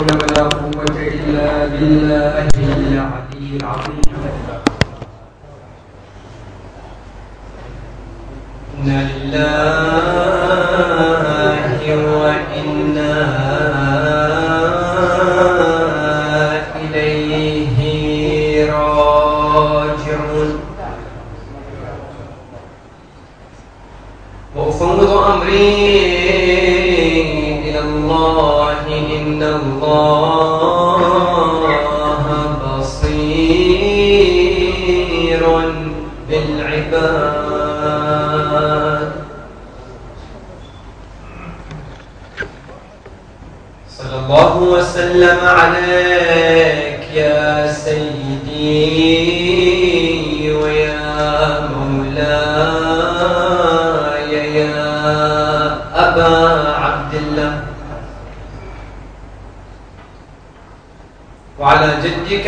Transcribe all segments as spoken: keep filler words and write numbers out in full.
حول ولا قوة إلا بالله العلي العظيم. إنا لله وإنا إليه راجعون. وأفوض أمري إلى الله إن الله بصير بالعباد. صلى الله وسلم عليك يا سيدي ويا مولاي يا أبا عبد الله، وعلى جدك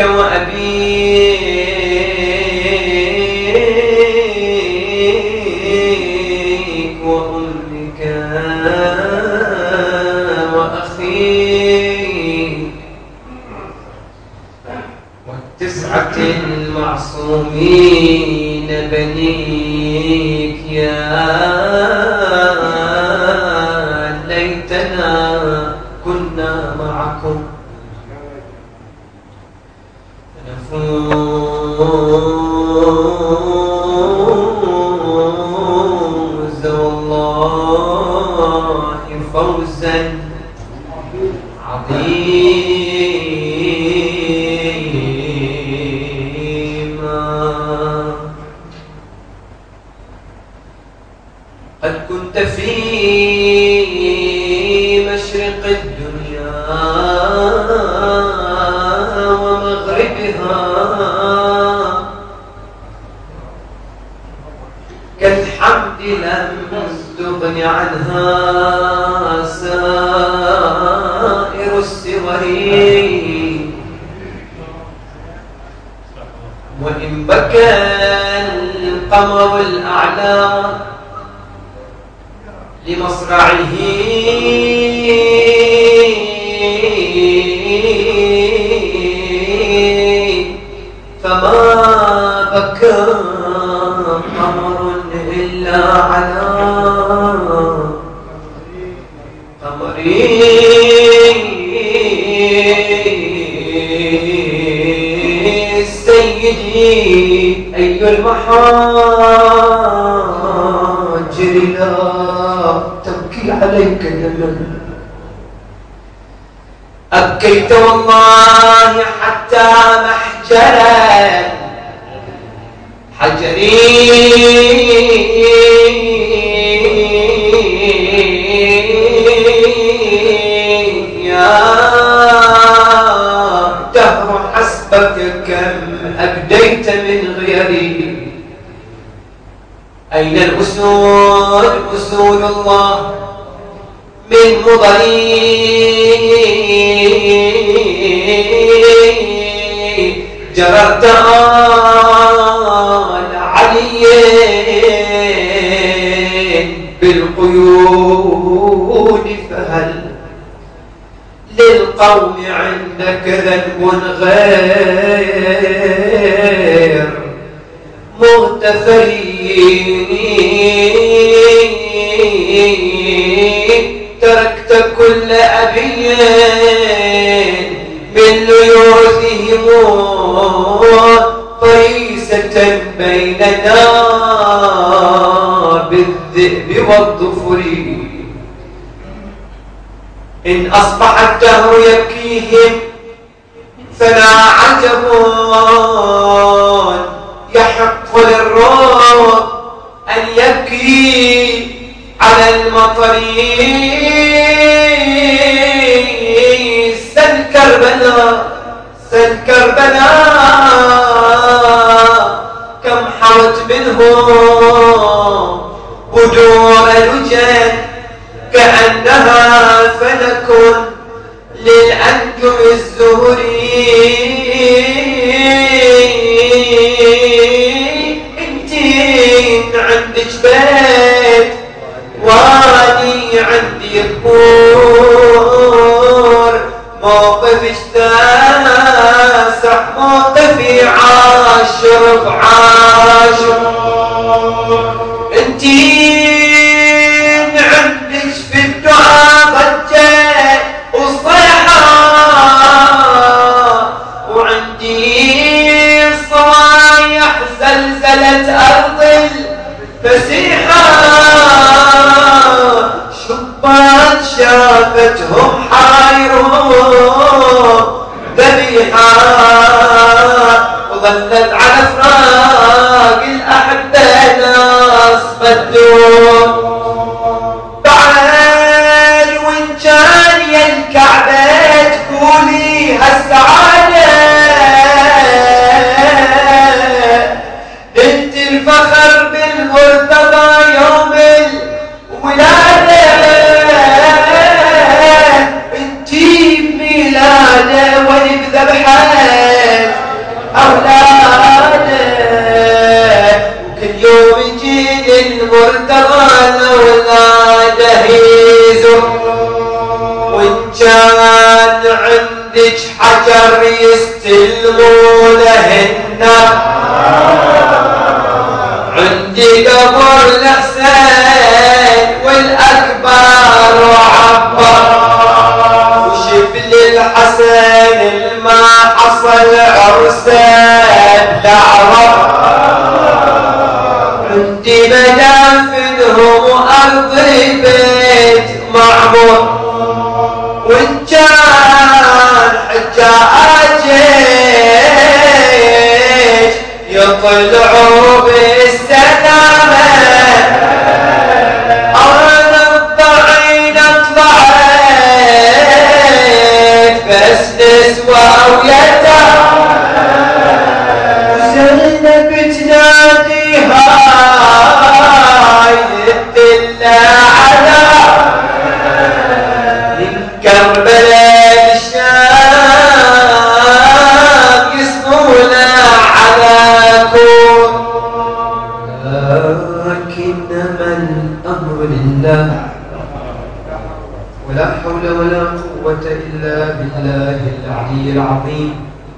وأبيك وأمك وأخيك والتسعة المعصومين بنيك يا ليتنا كنا معكم فنفوز والله فوزا عظيما. قد كنت في مشرق الدنيا ومغربها كالحمد لم تغن عنها سائر السور، وإن بكى القمر الأعلى لمصرعه فما بكى قمر إلا على قمري سيدي أي المحاجر لا تبكي عليك دما، أبكيت والله حتى محجرا حجري يا دهر حسبك كم أبديت من غيري. أين الأسود أسود الله من مضري جررت آل علي بالقيود، فهل للقوم عندك ذنب غير مغتفرين؟ تركت كل أبي من ليوثهم فريسة بيننا بالذئب والظفر. إن أصبح الدهر يبكيهم فلا عجب يحق للرب أن يبكي على المطر. سل كربلاء سل كربلاء كم حوت منهم بدور لجن كأنها فلك للأنجم الزهري. انتين عندك بيت واني عندي الكور موقف يستاسع موقفي عاشر بعاشر. انتين عندك في الدعاء ضجة وصيحة، وعندي صوايح زلزلة أرض الفسيحة. شبان شافتهم حايرون ذبيحة، وظلت على فراق الأحبة ناس بدون. بعد وإن كان يا الكعبة تقولي هالسعادة، انت الفخر بالمرتضى يوم الولادة، انتي بميلاده ولي بذبحه أولاده. وكل يوم يجيني المرتضى لولاده يزور. وإن كان عندك حجر يستلموا لهن، عندي قبر الحسين والأكبر وعبر. وشبل الحسين الما حصل عرسان لعرب، عندي مدافنهم وأرض بيت معمور. وإن كان حجاجيش يطلعوا بالسلامة، أنا الضعين طلعت بس نسوى ويتامى. زينب تنادي هاي الدلة على من كربلاء الشام يسمونا على كون. لكنما الأمر لله ولا حول ولا قوة إلا بالله العلي العظيم.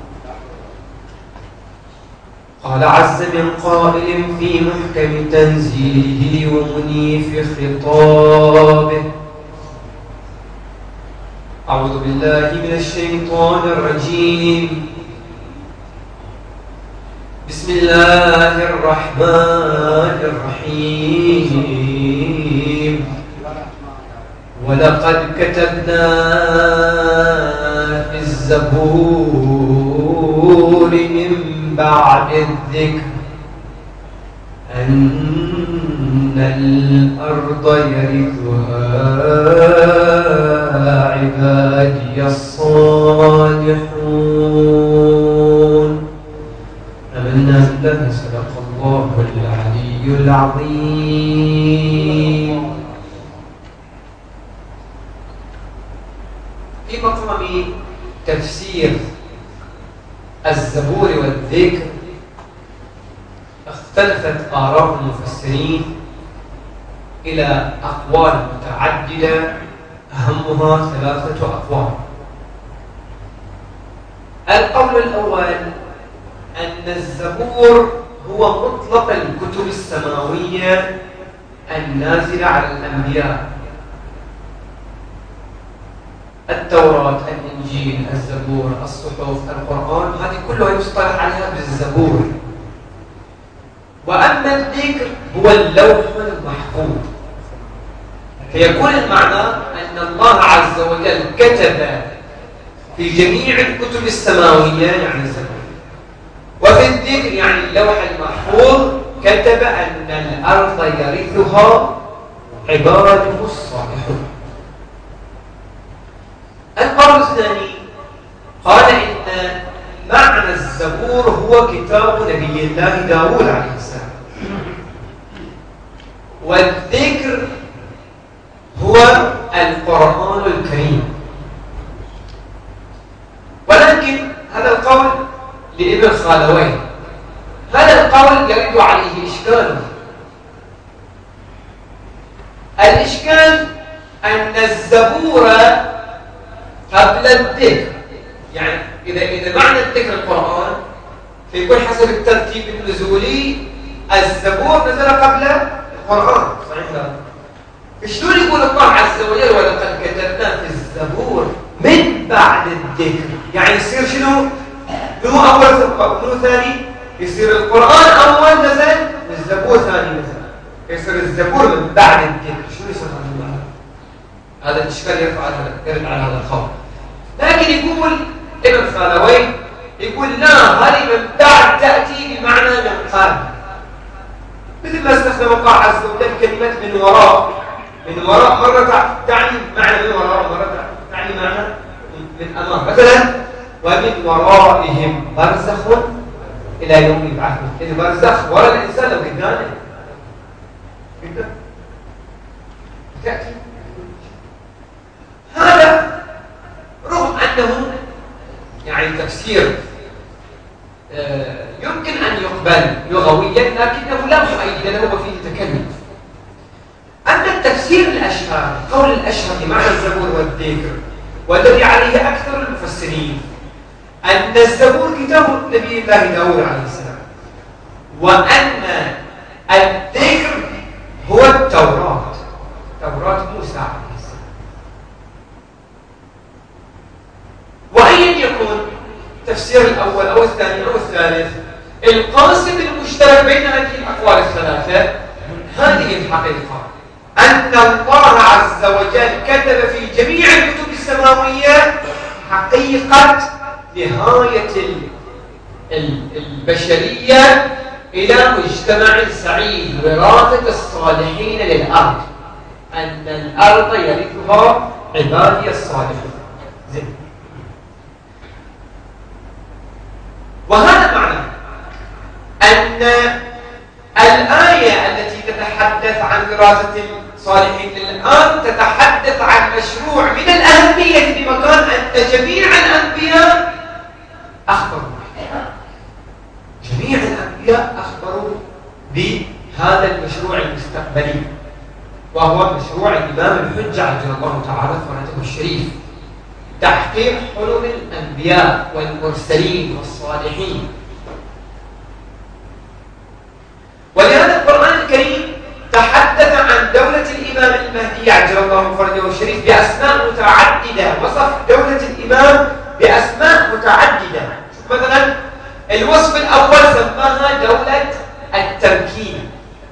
قال عز من قائل في محكم تنزيله ومنيف خطابه: أعوذ بالله من الشيطان الرجيم. بسم الله الرحمن الرحيم. ولقد كتبنا في الزبور من بعد الذكر أن الأرض يرثها عبادي الصالحون. آمنا بالله. صدق الله العلي العظيم. في مقام تفسير الزبور والذكر اختلفت آراء المفسرين إلى أقوال متعددة، أهمها ثلاثة أقوال. القول الأول أن الزبور هو مطلق الكتب السماوية النازلة على الأنبياء: التوراة، الإنجيل، الزبور، الصحف، القرآن، هذه كلها يصطلح عليها بالزبور. وأما الذكر هو اللوح المحفوظ. فيكون المعنى أن الله عز وجل كتب في جميع الكتب السماوية يعني الزبور، وفي الذكر يعني اللوح المحفوظ كتب أن الأرض يرثها عباده الصالحون. القول الثاني قال إن معنى الزبور هو كتاب نبي الله داود عليه السلام، والذكر هو القرآن الكريم. ولكن هذا القول لابن خالوين، هذا القول يرد عليه إشكال. الإشكال أن الزبور قبل الذكر، يعني إذا إذا معنى الذكر القرآن فيكون حسب الترتيب النزولي الزبور نزل قبل القرآن، صحيح لا؟ شلون يقول الله عز وجل ولقد كتبنا في الزبور من بعد الذكر؟ يعني يصير شنو؟ منو أول منو ثاني؟ يصير القرآن أول نزل والزبور ثاني نزل، يصير الزبور من بعد الذكر. شنو يصير هذا؟ هذا الإشكال يرفع يرد على هذا الخوف. لكن يقول ابن خالوي يقول لا، هذه من بعد تأتي بمعنى من قبل، مثل ما استخدم الله عز وجل كلمة من وراء. من وراء مرة تعني معنى من وراء، مرة تعني معنى من أمام. مثلا ومن ورائهم برزخ إلى يوم يبعثون. البرزخ وراء الإنسان لو قدامه قدامه تأتي. هذا رغم أنه يعني تفسير يمكن أن يقبل لغويا لكنه لا مؤيد له وفيه تكلف. أما التفسير الأشهر، قول الأشهر بمعنى الزبور والذكر، والذي عليه أكثر المفسرين أن الزبور كتاب نبي الله داود عليه السلام، وأن الذكر هو التوراة، توراة موسى عليه السلام. وأيا يكون التفسير الأول أو الثاني أو الثالث، القاسم المشترك بين هذه الأقوال الثلاثة هذه الحقيقة أن الله عز وجل كتب في جميع الكتب السماوية حقيقة نهاية البشرية إلى مجتمع سعيد، وراثة الصالحين للأرض، أن الأرض يرثها عبادي الصالحون. زين. وهذا معنى أن الآية التي تتحدث عن وراثة الصالحين للأرض تتحدث عن مشروع من الأهمية بمكان أن جميع الأنبياء أخبروا، جميع الأنبياء أخبروا بهذا المشروع المستقبلي، وهو مشروع الإمام الحجة عجل الله تعالى فرجه الشريف، تحقيق حلم الأنبياء والمرسلين والصالحين. ولهذا القرآن الكريم تحدث عن دولة الإمام المهدي عجل الله فرجه الشريف بأسماء متعددة، وصف دولة الإمام بأسماء متعددة. مثلا الوصف الأول سماها دولة التمكين،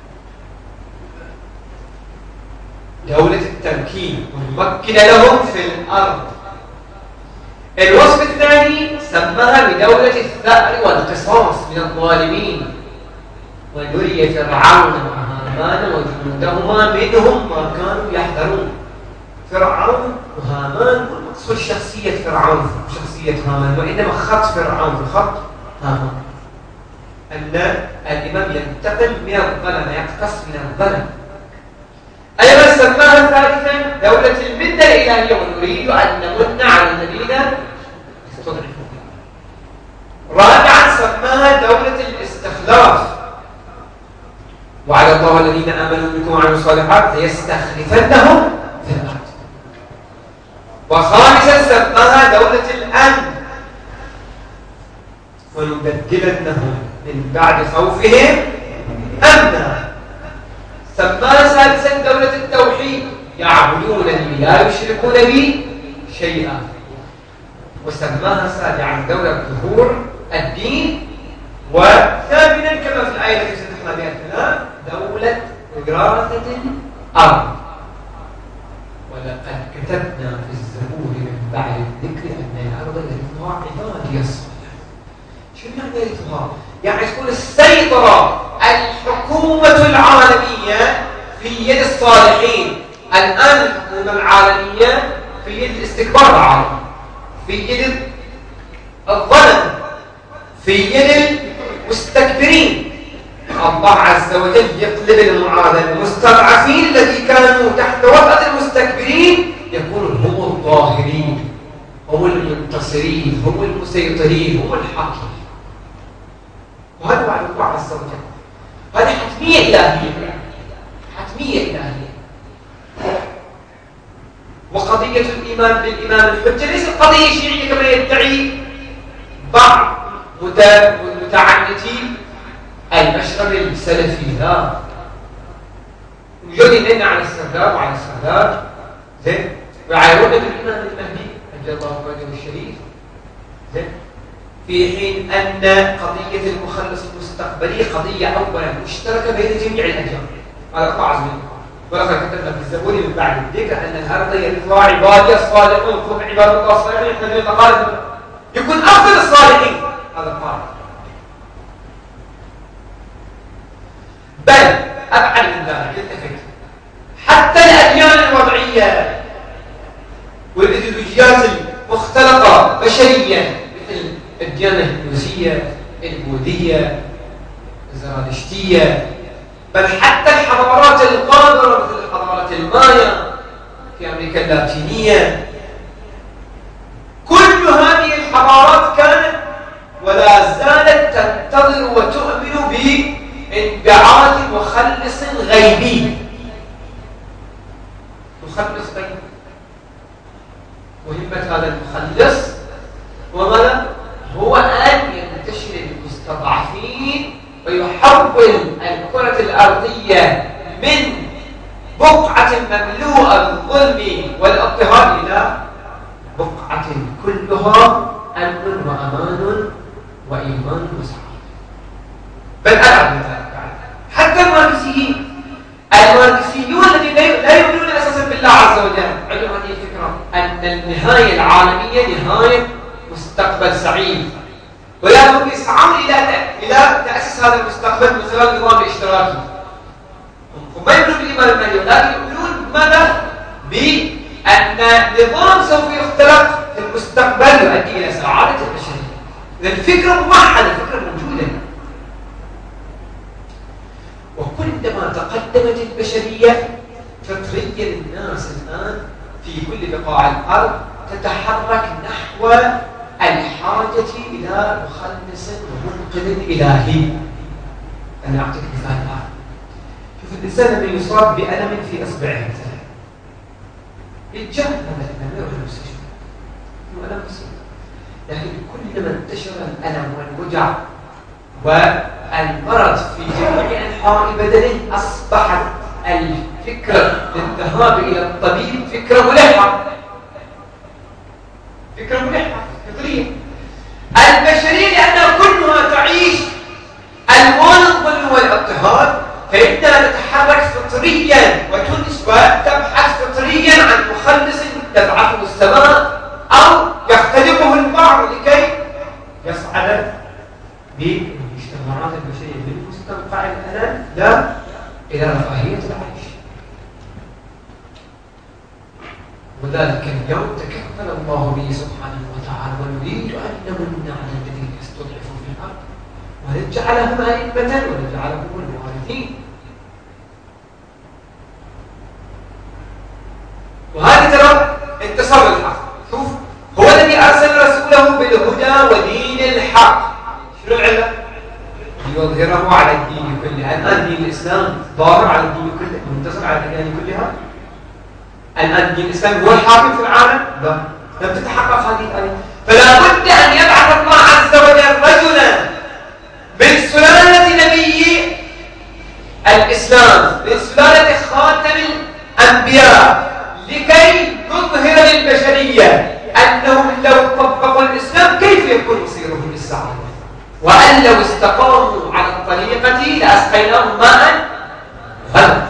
دولة التمكين ونمكن لهم في الأرض. الوصف الثاني سماها بدولة الثأر والقصاص من الظالمين، ونري فرعون وهامان وجنودهما منهم ما كانوا يحذرون. فرعون وهامان، والمقصود شخصية فرعون شخصية هامان، وإنما خط فرعون خط هامان، أن الإمام ينتقم من الظلم، يقتص من الظلم. أيضا سماها ثالثا دولة المنة الإلهية، ونريد أن نمن على الذين استضعفوا. رابعا سماها دولة الاستخلاف، وعلى الله الذين آمنوا منكم وعملوا الصالحات ليستخلفنهم في الأرض. وخامسا سماها دولة الأمن، ونبدلنهم من بعد خوفهم أمنا. سماها سادسا دولة التوحيد، يعبدونني لا يشركون بي شيئا. وسماها سابعا دولة ظهور الدين. وثامنا كما في الآية التي سنحنا بها الكلام دولة وراثة الأرض. ولقد كتبنا في الزبور من بعد الذكر أن الأرض يرثها عبادي الصالحون. شو معنى يرثها؟ يعني تكون السيطرة الحكومة العالمية في يد الصالحين. الآن الحكومة العالمية في يد الاستكبار العالمي، في يد الظلم، في يد المستكبرين. الله عز وجل يقلب المعادلة، المستضعفين الذي كانوا تحت وطأة المستكبرين يكونون هم الظاهرين، هم المنتصرين، هم المسيطرين، هم الحاكمين. وهذا وعد الله عز وجل. هذه حتمية إلهية، حتمية إلهية. وقضية الإيمان بالإمام الحجة ليست قضية شيعية كما يدعي والمتعنتي المشرب السلفي لا وجودي لنا على السرداب وعلى السرداب زين ويعايرون بالإمام المهدي أجل الله وجهه الشريف زين في حين أن قضية المخلص المستقبلي قضية أولا مشتركة بين جميع الأديان هذا قطع عزمي ولقد كتبنا في الزبور من بعد الذكر أن الأرض يرثها عبادي الصالحون ثم عباد الله الصالحين يحتاجون مقالب يكون أفضل الصالحين هذا القائد بل أبعد من ذلك التفت حتى الأديان الوضعية والإيديولوجيات المختلطة بشريا مثل الديانة الهندوسية البوذية الزرادشتية بل حتى الحضارات القادرة مثل حضارة المايا في أمريكا اللاتينية كل هذه الحضارات كانت ولا زالت تنتظر وتؤمن بانبعاث مخلص غيبي مخلص غيبي مهمة هذا المخلص هو ماذا؟ هو أن ينتشر المستضعفين ويحول الكرة الأرضية من بقعة مملوءة بالظلم والاضطهاد إلى بقعة كلها أمن وأمان وإيمان وسعادة بل أبعد من ذلك حتى الماركسيين الماركسيون الذين لا يؤمنون أساسا بالله عز وجل عندهم هذه الفكرة أن النهاية العالمية نهاية مستقبل سعيد ولكن يسعون إلى إلى تأسيس هذا المستقبل من خلال نظام اشتراكي هم ما يؤمنون بالإيمان المالي ولكن يؤمنون بماذا؟ بأن نظام سوف يختلق في المستقبل يؤدي إلى سعادة البشرية إذا الفكرة موحدة الفكرة موجودة وكلما تقدمت البشرية فطريا الناس الآن في كل بقاع الأرض تتحرك نحو الحاجة إلى مخلص ومنقذ إلهي. أنا أعطيك مثال الآن. شوف الإنسان لما يصاب بألم في إصبعه مثلا يتجاهل هذا الألم يروح المستشفى هو ألم بسيط لكن كلما انتشر الألم والوجع والمرض في جميع أنحاء بدنه أصبحت الفكرة للذهاب إلى الطبيب فكرة ملحة فكرة ملحة فطرية البشرية لأنها كلها تعيش ألوان الظلم والاضطهاد فإنها تتحرك فطريا وتنس وتبحث فطريا عن مخلص تبعثه السماء أو يختلقه البعض لكي يصعد بالاجتماعات البشرية من مستنقع الألم لا إلى رفاهية العيش. وذلك اليوم تكفل الله به سبحانه وتعالى ونريد أن نمن على الذين استضعفوا في الأرض ونجعلهم أئمة ونجعلهم الوارثين. وهذا ترى انتصار الحق. شوف هو الذي أرسل رسوله بالهدى ودين الحق. شنو العلة؟ ليظهره على الدين كله. الآن دين الإسلام ظاهر على الدين كله منتصر على الأديان كلها. الآن دين الإسلام هو الحاكم في العالم؟ لا لم تتحقق هذه الآية. فلا بد أن يبعث الله عز وجل رجلا من سلالة نبي الإسلام من سلالة خاتم الأنبياء لكي يظهر للبشرية أنهم لو طبقوا الإسلام كيف يكون مصيرهم للسعادة وأن لو استقاموا على الطريقة لأسقيناهم ماء غدقا.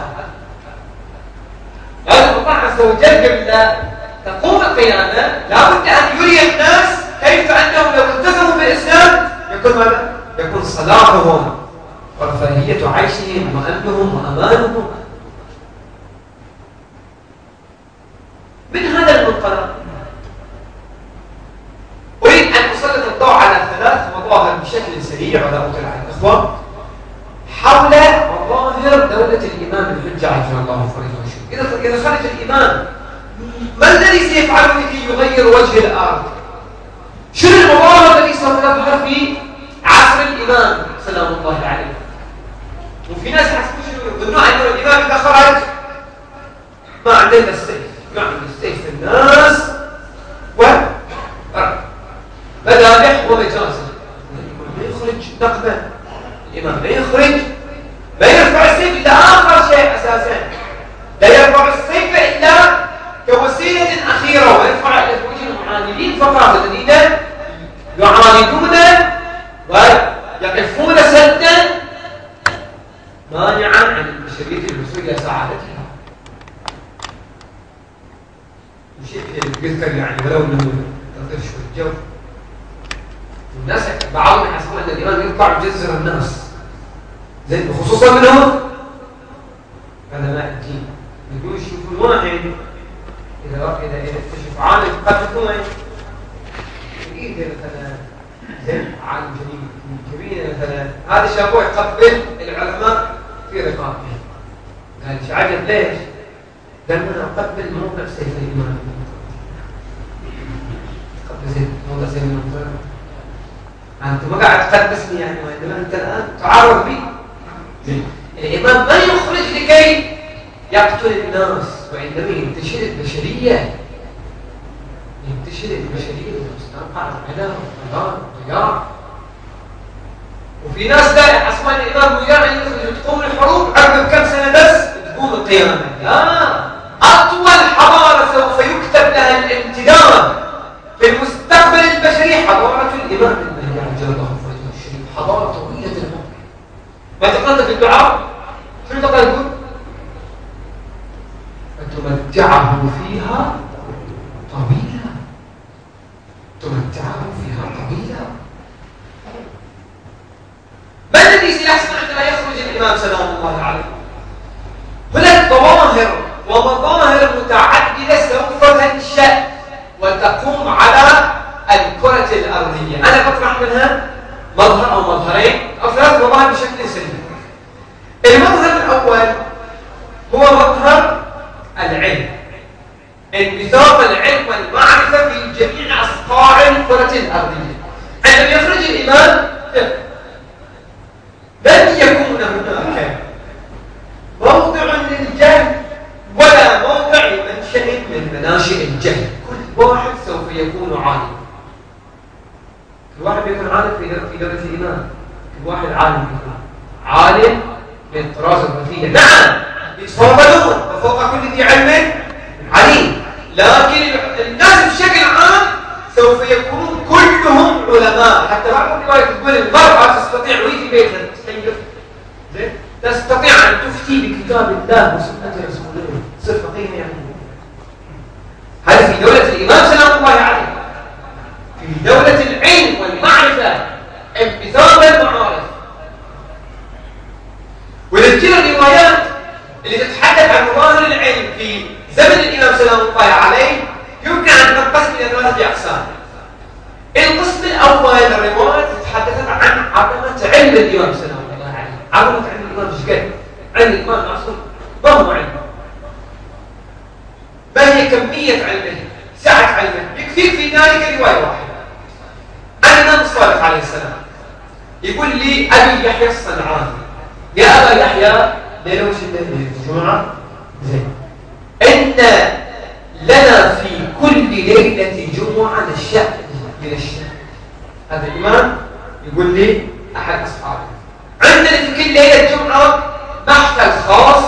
هذا الله عز وجل قبل تقوم القيامة لا بد أن يري الناس كيف أنهم لو التزموا بالإسلام يكون ماذا؟ يكون صلاحهم ورفاهية عيشهم وأمنهم وأمانهم. من هذا المنطلق أريد أن أسلط الضوء على ثلاث مظاهر بشكل سريع ولا أطيل على الإخوة حول مظاهر دولة الإمام الحجة عجل الله فرجه وشكره. إذا خرج الإمام ما الذي سيفعله لكي يغير وجه الأرض؟ شنو المظاهر التي سوف تظهر في عصر الإمام سلام الله عليه؟ وفي ناس يحسبون يظنون أن الإمام إذا خرج ما عندنا السيف يعمل السيف في الناس ومذابح ومجازر. نقبا. الإمام لا يخرج، ما يرفع السيف إلا آخر شيء أساسا، لا يرفع السيف إلا كوسيلة أخيرة، ويرفع إلى وجه المعاندين فقط الذين يعاندون ويقفون سدا مانعا عن البشرية الوصول إلى سعادتها. وشيء يذكر يعني ولو أنه تطير شوي الجو، الناس بعضهم يحسبون أن الإمام يطلع يجزر الناس، زين وخصوصا منهم علماء الدين، يقولوا يشوفون واحد إذا إذا إذا اكتشف عالم قد يكون إيده مثلا زين عالم جليل كبير مثلا، هذا شافوه يقبل العلماء في رقابهم. قال ايش عجب ليش؟ قال انا اقبل موضع سيف الامام. قبل زين موضع سيف الامام. انت ما قاعد تقدسني يعني، وانما انت الان تعارض بي. الامام ما يخرج لكي يقتل الناس، وانما ينتشر البشريه. ينتشر البشريه ويستنقع العداء والضلال والضياع. وفي ناس لا يحسبون ان الامام يعني يخرج تقوم الحروب عقب كم سنه بس تقوم القيامه. لا، اطول حضاره سوف يكتب لها الامتداد في المستقبل البشري حضاره الامام المهدي عجل الله فرجه الشريف، حضاره طويله العمر. ما تقرأ في الدعاء شنو تقرأ تقول؟ فتمتعه فيها طويلا، تمتعه فيها طويلا. ما الذي سيحصل عندما يخرج الإمام سلام الله عليه؟ هناك ظواهر ومظاهر متعددة سوف تنشأ وتقوم على الكرة الأرضية. أنا بطرح منها مظهر أو مظهرين أو ثلاث مظاهر بشكل سريع. المظهر الأول هو مظهر العلم، انبثاق العلم والمعرفة في جميع أصقاع الكرة الأرضية. عندما يخرج الإمام لن يكون هناك موضع للجهل ولا موضع لمنشأ من مناشئ الجهل. كل واحد سوف يكون عالم، كل واحد يكون عالم في دولة الإمام، كل واحد عالم يكون عالم من الطراز الرفيع. نعم يتفاضلون وفوق كل ذي علم عليم، لكن الناس بشكل عام سوف يكونون كلهم علماء. حتى بعض الروايات تقول المرأة تستطيع وهي في بيتها زين تستطيع ان تفتي بكتاب الله وسنة رسوله، تصير فقيه يعني. هذا في دولة الإمام سلام الله عليه، في دولة العلم والمعرفة انبثاق المعارف. ولكن الروايات اللي تتحدث عن مظاهر العلم في زمن الإمام سلام الله عليه يمكن أن تنقسم إلى ثلاثة أقسام. القسم الأول الروايات تتحدث عن عظمة علم الإمام سلام الله عليه. عظمة علم الإمام ايش قد؟ علم الإمام العصر ما هو علم؟ ما هي كمية علمه؟ سعة علمه؟ يكفيك في ذلك رواية واحدة عن الإمام الصادق عليه السلام. يقول لي أبي يحيى الصنعاني: يا أبا يحيى، ليلة وش الليلة؟ الجمعة؟ زين. إن لنا في كل ليلة جمعة الشأن من الشأن. هذا الإمام يقول لي أحد أصحابه: عندنا في كل ليلة جمعة محفل خاص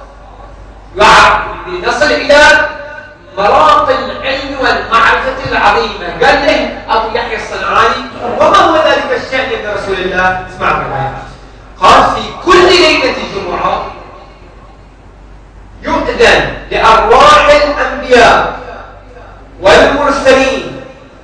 لنصل إلى مراقي العلم والمعرفة العظيمة. قال له أبو يحيى الصنعاني: وما هو ذلك الشأن من رسول الله؟ اسمع الرواية. قال: في كل ليلة جمعة يؤذن لأرواح الأنبياء والمرسلين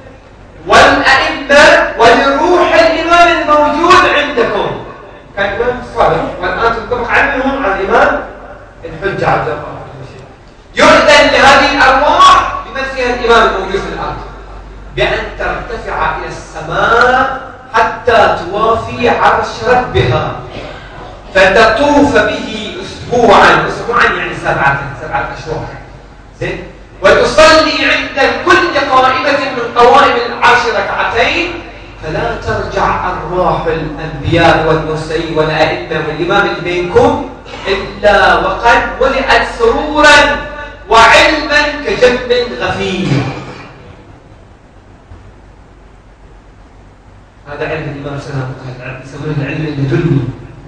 والأئمة ولروح الإمام الموجود عندكم. كان الإمام الصادق والآن تنطبق عنهم على الإمام الحجة عبد الله. يؤذن لهذه الأرواح بمن فيها الإمام الموجود في الأرض بأن ترتفع إلى السماء حتى توافي عرش ربها، فتطوف به أسبوعا. أسبوعا يعني سبعة سبعة أشهر. زين. وتصلي عند كل قائمة من قوائم العرش ركعتين، فلا ترجع أرواح الأنبياء والمرسلين والأئمة والإمام اللي بينكم إلا وقد ملئت سرورا وعلما كجب غفير. هذا علم الإمام سلام، هذا يسمونه العلم اللدني.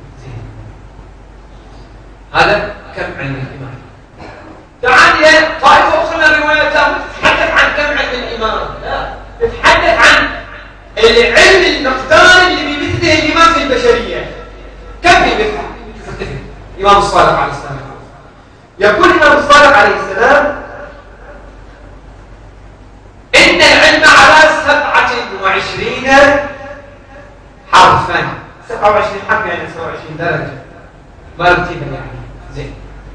هذا كم علم الإمام. تعال يا طائفة أخرى من الروايات لا تتحدث عن كم علم الإمام، لا تتحدث عن العلم المقدار اللي بيمثله الإمام في البشرية. كم بيمثله؟ الإمام الصادق عليه السلام يقول الإمام الصادق عليه السلام إن العلم على سبعة وعشرين حرفا. سبعة وعشرين حرف يعني سبعة وعشرين درجة مرتبة يعني زين.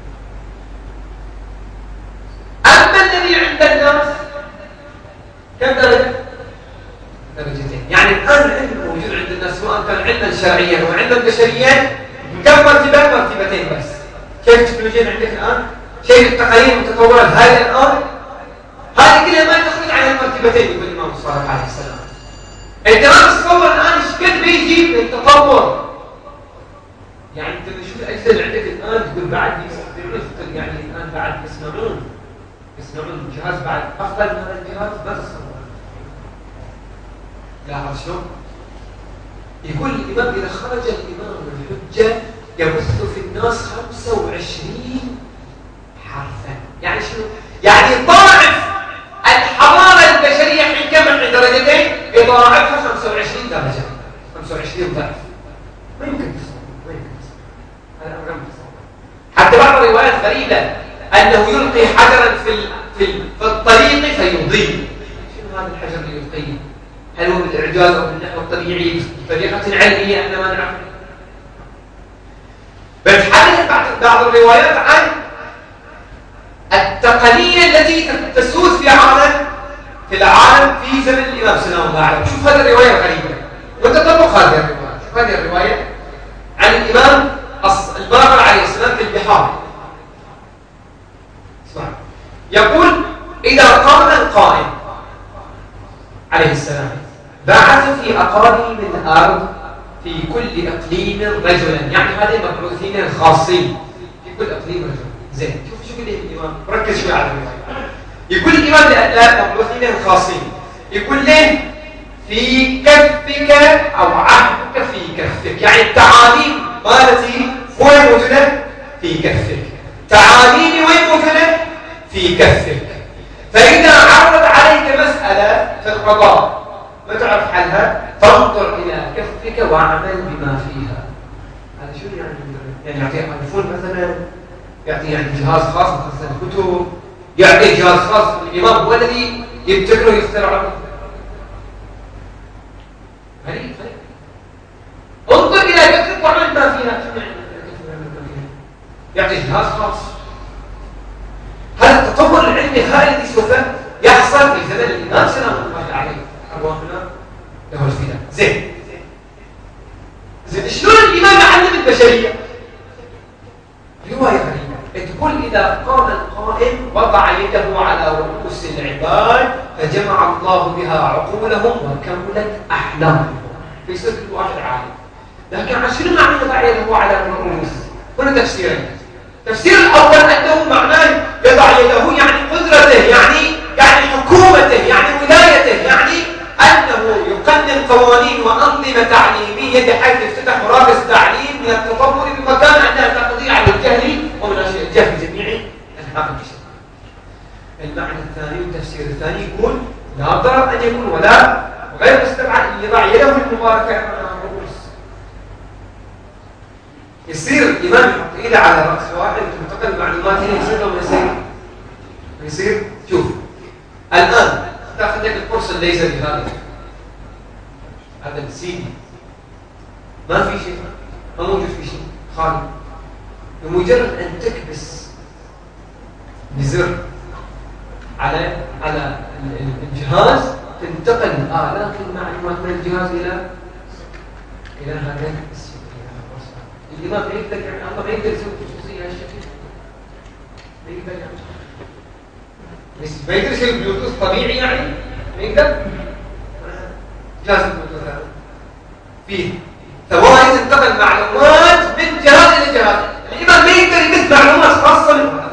أما الذي عند الناس كم درجة؟ درجتين. يعني الآن العلم الموجود عند الناس سواء كان علما شرعيا أو علما بشريا كم مرتبة؟ مرتبتين بس. كيف التكنولوجيا عندك الآن؟ شيء التقنية المتطورة هذه الآن هذه كلها ما تخرج عن المرتبتين يقول الإمام الصادق عليه السلام. أنت ما تتصور الآن ايش قد بيجي من التطور. يعني أنت بتشوف الأجهزة اللي عندك الآن تقول بعد يستطيعون يعني الآن بعد يسمعون يسمعون الجهاز بعد أفضل من هذا الجهاز ما تتصور. لاحظ شلون؟ يقول الإمام إذا خرج الإمام الحجة يبث في الناس خمسة وعشرين حرفا. يعني شنو؟ يعني ضاعف الحضارة البشرية حين كم من درجتين يضاعفها خمسة وعشرين درجة. خمسة وعشرين ضعف. ما يمكن تصور، ما يمكن تصور. هذا أمر غير متصور. حتى بعض الروايات غريبة أنه يلقي حجرا في في في الطريق فيضيء. شنو هذا الحجر اللي يلقيه؟ هل هو بالإعجاز أو بالنحو الطبيعي بطريقة علمية احنا ما نعرف؟ بنتحدث بعض الروايات عن التقنية التي تسود في عالم في العالم في زمن الإمام سلام الله عليه. شوف هذه الرواية الغريبة وتطبق هذه الرواية. شوف هذه الرواية عن الإمام الباقر عليه السلام في البحار. اسمع يقول إذا قام القائم عليه السلام بعث في أقاليم الأرض في كل إقليم رجلا. يعني هذه المبعوثين الخاصين في كل إقليم رجل. زين شوف شو يقول الإمام، ركز شوي على الرواية. يقول الإمام للمبعوثين الخاصين يقول لهم في كفك أو عهدك في كفك. يعني التعاليم مالتي وين موجودة؟ في كفك. تعاليمي وين موجودة؟ في كفك. فإذا عرض عليك مسألة في القضاء ما تعرف حلها فانظر إلى كفك واعمل بما فيها. هذا شو يعني؟ يعني يعطي تليفون مثلا، يعطي يعني جهاز خاص مثلا الكتب، يعطي جهاز خاص. الإمام هو الذي يبتكره ويخترعه. غريب غريب. انظر إلى كفك واعمل ما فيها. شو يعني كفك واعمل ما فيها؟ يعطي جهاز خاص. هذا التطور العلمي هذا الذي سوف يحصل في زمن الإمام سلام الله عليه أرواحنا له الفداء. زين زين شلون الإمام علم البشرية؟ رواية غريبة تقول إذا قام القائم وضع يده على رؤوس العباد فجمع الله بها عقولهم وكملت أحلامهم. في سورة الواحد عالم. لكن عن شنو معنى يضع يده على الرؤوس؟ هنا تفسيرين. التفسير الأول أنه معناه يضع يده يعني قدرته، يعني يعني حكومته، يعني ولايته، يعني أنه يقنن قوانين وأنظمة تعليمية بحيث يفتتح مراكز تعليم من التطور بمكان أنها تقضي على الجهل ومن الجهل جميع أنحاء البشر. المعنى الثاني والتفسير الثاني يقول لا ضرر أن يكون ولا غير مستبعد أن يضع يده المباركة على الرؤوس. يصير الإمام يحط إيده على رأس واحد وتنتقل المعلومات هنا يصير أو ما يصير؟ يصير. شوف الآن تأخذ لك القرص الليزر هذا هذا السيدي ما في شيء، ما موجود في شيء خالي. بمجرد أن تكبس بزر على على الجهاز تنتقل آلاف المعلومات من الجهاز إلى إلى هذا السيدي. الإمام ما يقدر يعني الله ما يقدر يسوي خصوصية هالشكل. ما يقدر يعني ما يقدر يسوي بلوتوث طبيعي يعني ما يقدر. لازم مثلا فيه ثواني تنتقل معلومات من جهاز إلى جهاز. الإمام ما يقدر يمد معلومات خاصة منه.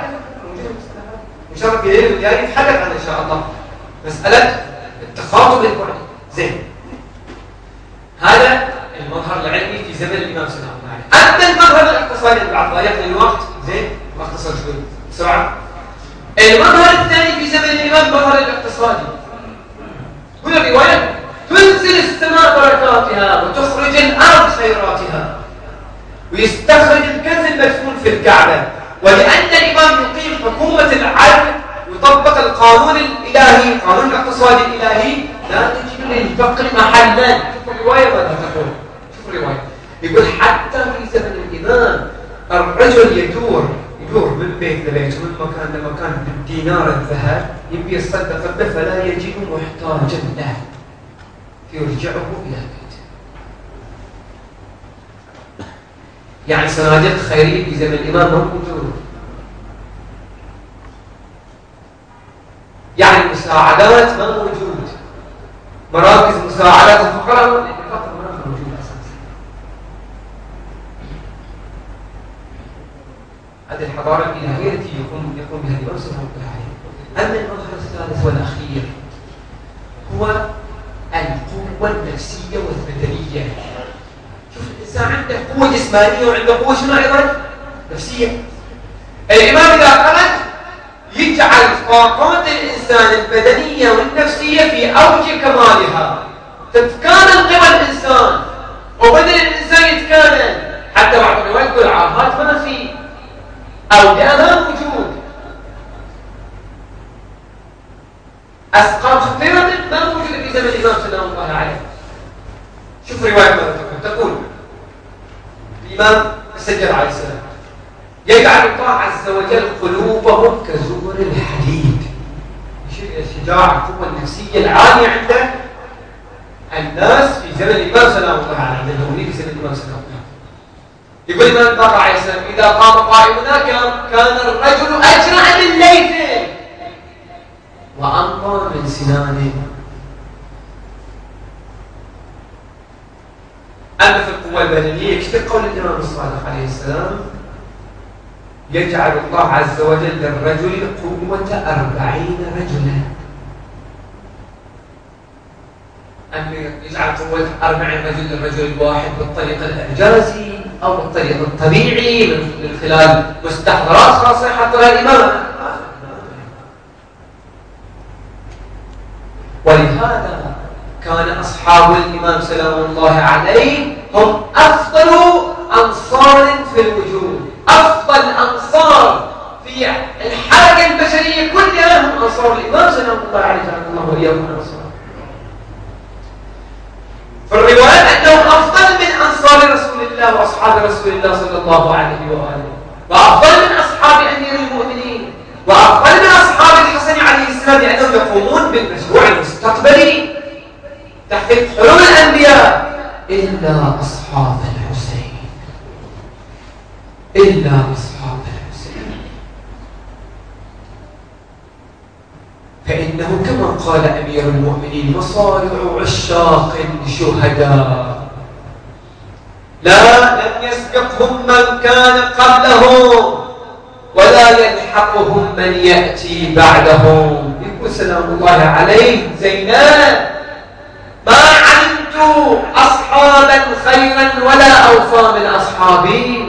مشارك إليه وجاي يتحدث عنها إن شاء الله مسألة التخاطب البعدي. زين زمن الإمام سلام الله عليه. أما المذهب الاقتصادي بعد ضايقنا الوقت زين ما اختصر شوي بسرعة. المظهر الثاني في زمن الإمام المظهر الاقتصادي. هنا الرواية تنزل السماء بركاتها وتخرج الأرض خيراتها ويستخرج الكنز المدفون في الكعبة. ولأن الإمام يقيم حكومة العدل ويطبق القانون الإلهي القانون الاقتصادي الإلهي لا تجد للفقر محلا. شوف الرواية ماذا تقول. شوف الرواية يقول حتى في زمن الإمام الرجل يدور يدور من بيت لبيت ومن مكان لمكان بالدينار الذهب يبي يصدق به فلا يجد محتاجا له فيرجعه إلى بيته. يعني صناديق خيرية في زمن الإمام ما موجود. يعني المساعدات ما موجود. مراكز مساعدات الفقراء الفقر ما موجود أساسا. هذه الحضارة الإلهية التي يقوم يقوم بها الإمام صلى الله عليه وسلم. أما المظهر الثالث والأخير هو القوة النفسية والبدنية. شوف الإنسان عنده قوة جسمانية وعنده قوة شنو أيضا؟ نفسية. الإمام إذا خرج يجعل طاقات الإنسان البدنية والنفسية في أوج كمالها. تتكامل قوى الإنسان وبدن الإنسان يتكامل. حتى بعض الروايات يقول عاهات ما في أودية ما موجود. أسقام خطيرة ما موجودة في زمن الإمام صلى الله عليه. شوف رواية ماذا تقول. تقول الإمام السجل عليه السلام يجعل الله عز وجل قلوبهم كزبر الحديد. الشجاعة القوة النفسية العالية عند الناس في زمن الإمام صلى الله عليه وسلم في زمن الإمام صلى الله عليه وسلم. يقول الإمام الباقر عليه السلام إذا قام قائمنا كان الرجل أجرع من ليث وأنقى من سنانه. أما في القوة البدنية كيف قول الإمام الصادق عليه السلام يجعل الله عز وجل للرجل قوة أربعين رجلا. أن يجعل قوة أربعين رجل للرجل الواحد بالطريق الإعجازي أو بالطريق الطبيعي من خلال مستحضرات خاصة حطها الإمام. ولهذا كان أصحاب الإمام سلام الله عليه هم أفضل أنصار في الوجود. أفضل أنصار في الحركة البشرية كلها هم أنصار الإمام سلام الله عليه الله وإياهم أنصار. في الروايات أنهم أفضل من أنصار رسول الله وأصحاب رسول الله صلى الله عليه وآله، وأفضل من أصحاب أمير المؤمنين، وأفضل من أصحاب الحسن عليه السلام لأنهم يقومون بالمشروع المستقبلي تحقيق حلول الأنبياء. إلا أصحاب الحسين إلا أصحاب الحسين فإنه كما قال أمير المؤمنين مصارع عشاق شهداء لا لم يسبقهم من كان قبلهم ولا يلحقهم من يأتي بعدهم. يقول سلام الله عليه زينان ما علمت أصحابا خيرا ولا أوفى من أصحابي.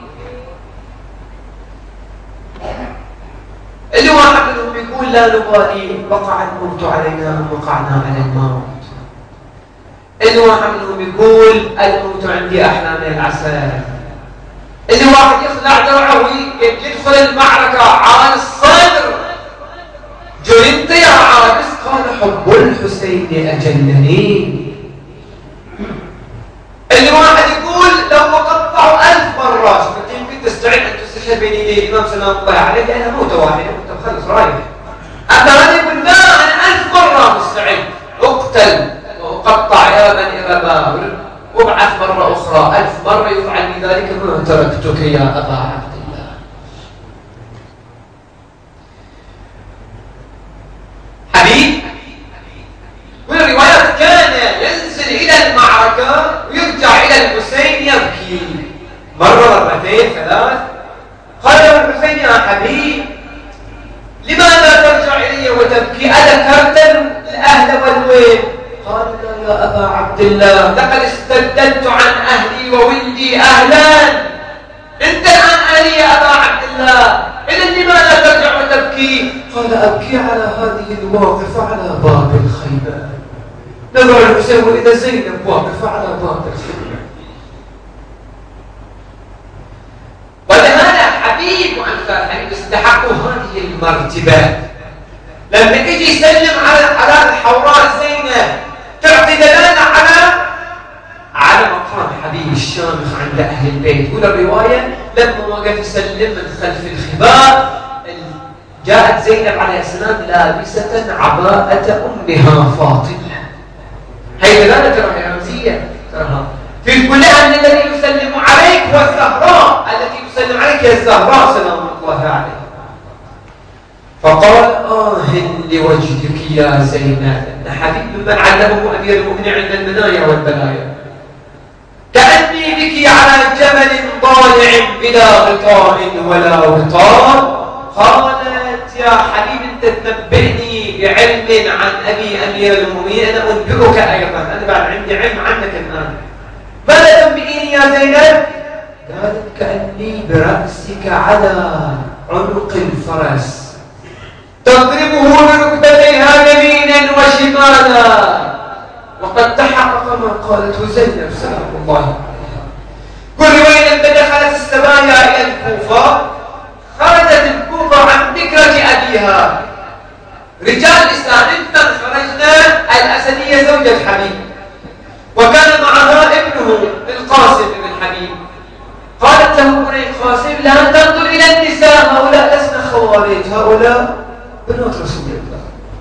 اللي واحد منهم يقول لا نبالي وقع الموت علينا أم وقعنا على الموت. اللي واحد منهم يقول الموت عندي أحلى من العسل. اللي واحد يخلع درعه ويدخل المعركة على الصدر جننت يا عابس قال حب الحسين أجلني. اللي واحد يقول لو قطعوا ألف مرة شوف يمكن تستعد أن تستشهد بين يدي الإمام سلام الله عليه لأنها موتة واحدة موتة خلص رايح. أما هذا يقول لا أنا ألف مرة مستعد أقتل وأقطع يا بني أبا وابعث مرة أخرى ألف مرة يفعل بذلك ما تركتك يا أبا عبد الله. حبيب والروايات كان ينزل إلى المعركة ويرجع إلى الحسين يبكي مرة مرتين ثلاث. قال له الحسين يا حبيب لماذا ترجع إلي وتبكي أذكرت الأهل والوين؟ قال لا يا أبا عبد الله لقد استددت عن أهلي علي وولدي أهلا. أنت الآن علي يا أبا عبد الله، إذا لماذا ترجع وتبكي؟ قال أبكي على هذه الواقفة على باب الخيمة. نظر الحسين وإذا زينب واقفة على باب الخيمة. ولهذا حبيب وأنفال حبيب استحقوا هذه المرتبة. لما يجي يسلم على على الحوراء زينب تعطي دلالة على على مقام حبيب الشامخ عند أهل البيت. تقول الرواية لما وقف يسلم من خلف الخباء جاءت زينب عليه السلام لابسة عباءة أمها فاطمة. هي دلالة ترى رمزية تراها في كلها أن الذي يسلم عليك هو الزهراء، التي تسلم عليك هي الزهراء سلام الله عليها. فقال آه لوجهك يا زينب، أن حبيب من علمه أمير المؤمنين عند المنايا والبلايا. كأني بك على جبل ضالع بلا غطاء ولا وطاء. قالت يا حبيب أنت تنبئني بعلم عن أبي أمير المؤمنين، أنا أنبئك أيضا، أنا بعد عندي علم عنك الآن. ماذا تنبئيني يا زينب؟ قالت كأني برأسك على عنق الفرس تضربه بركبتيها يمينا وشمالا. وقد تحقق ما قالته زينب سلام الله عليها. كل وين لما دخلت السبايا إلى الكوفة خرجت الكوفة عن ذكرى أبيها. رجال الإسلام انتم خرجنا الأسدية زوجة حبيب، وكان معها ابنه القاسم بن حبيب. قالت له بني القاسم لا تنظر إلى النساء، هؤلاء لسنا خوارج، هؤلاء بنات رسول الله.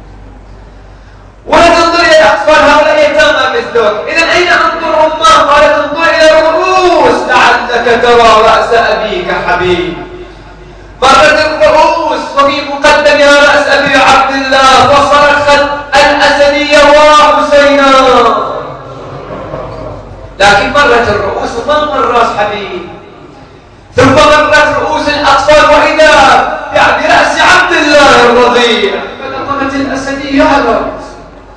ولا تنظر إلى الأطفال، هؤلاء يتامى مثلك. إذا أين أنظر أمه؟ قالت انظر إلى الرؤوس لعلك ترى رأس أبيك حبيب. مرت الرؤوس وفي مقدمها رأس أبي عبد الله، فصرخت الأسدية وحسينا. لكن مرت الرؤوس وما مر رأس حبيب. ثم مرت رؤوس الأطفال وإذا يعني رأس عبد الله الرضيع، فلقمت الأسدية على رأس،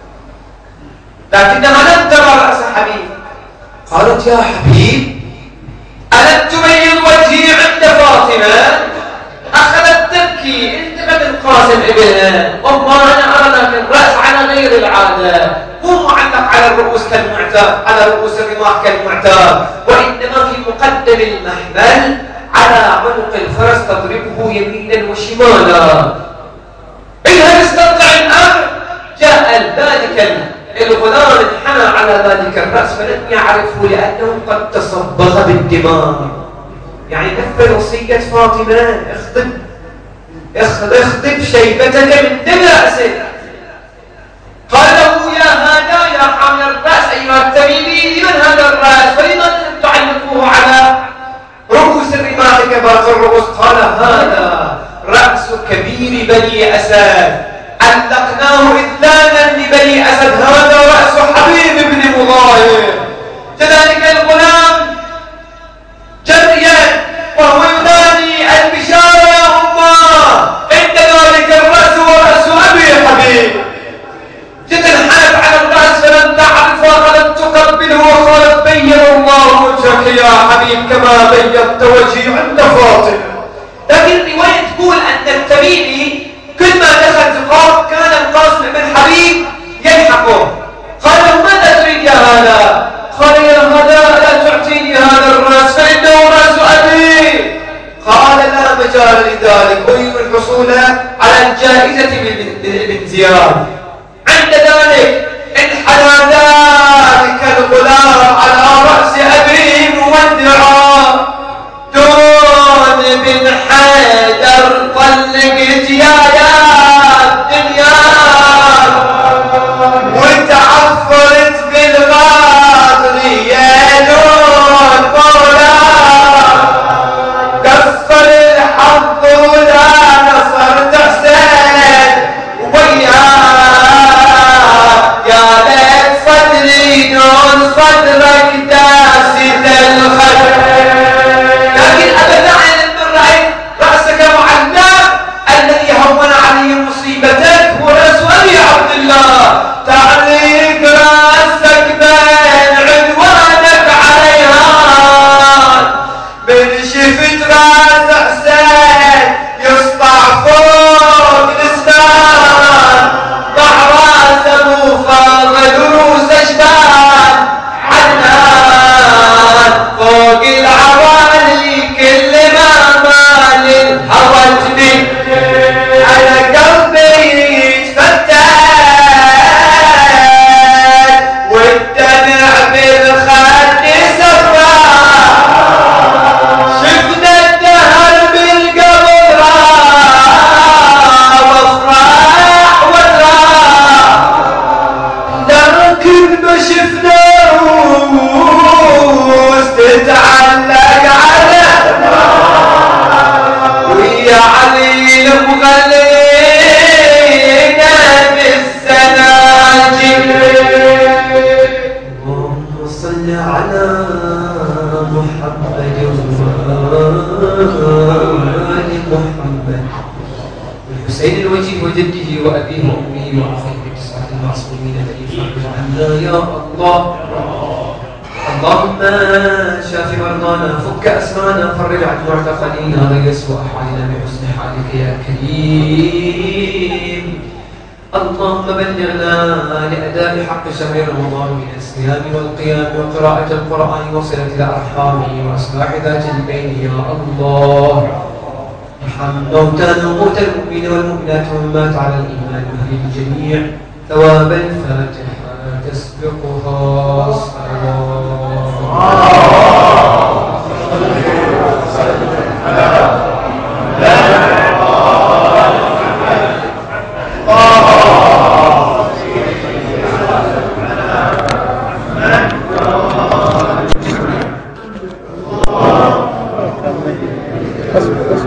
لكنها لم ترى رأس حبيب. قالت يا حبيب ألم تبين وجهي عند فاطمة؟ أخذت تبكي. انت ابن القاسم ابنها، أما أنا أرى لك الرأس على غير العادة، مو معلق على الرؤوس كالمعتاد، على رؤوس الرماح كالمعتاد، وإنما في مقدم المحمل على عنق الفرس تضربه يمينا وشمالا. إذا استطاع الأمر جاء ذلك الغلام انحنى على ذلك الرأس فلم يعرفه لأنه قد تصبغ بالدماء. يعني نفذ وصية فاطمة اخطب اخطب شيبتك من دم رأسك. قال له يا هذا يا حامل الرأس أيها التميمي، لمن هذا الرأس فلماذا تعلقوه على رؤوس الرماح كباقي الرؤوس؟ قال هذا رأس كبير بني أسد علقناه إذلالا لبني أسد، هذا رأس حبيب بن مظاهر. كذلك الغلام جريا وهو ينادي البشارة يا أمه، عند ذلك الرأس ورأس أبي حبيب. جت انحنت على الرأس فلم تعرفها، فلم تقبله وقالت بين الله وجهك يا حبيب كما بيضت وجهي عند فاطمة. لكن الرواية تقول أن التميمي كل ما دخل زقاق كان القاسم بن حبيب يلحقه. قال له ماذا تريد يا هذا؟ قال يا هذا لا تعطيني هذا الرأس فإنه رأس أبي. قال لا مجال لذلك، أريد الحصول على الجائزة بن زياد. عند ذلك انحنى ذلك الغلام على رأس أبيه مودعا. دون بن حيدر طلقت يا يا الدنيا وتعفرت بالغادر يا لون مولا. كسر الحظ ولا نصرت حسين وياه يا ليت صدري دون صدرك داسة الخير. لكن أبدا من رأيت رأسك معلق الذي هون عليه مصيبتك هو رأس أبي عبد الله. تعليق رأسك بين عنوانك عليها صل على محمد وآل محمد. الحسين الوجيه وجده وأبيه وأمه وأخيه بتسعة المعصومين الذي فرج عنا يا الله. اللهم شاف مرضانا، فك أسرانا، فرج عن معتقلينا، غيس أحوالنا بحسن حالك يا كريم. اللهم بلغنا لأداء حق شهر رمضان من الصيام والقيام وقراءة القرآن وصلة الأرحام وإصلاح ذات البين يا الله. ارحم موتانا وموتى المؤمنين والمؤمنات ومن مات على الإيمان واهد الجميع. ثواب الفاتحة تسبقها الصلاة.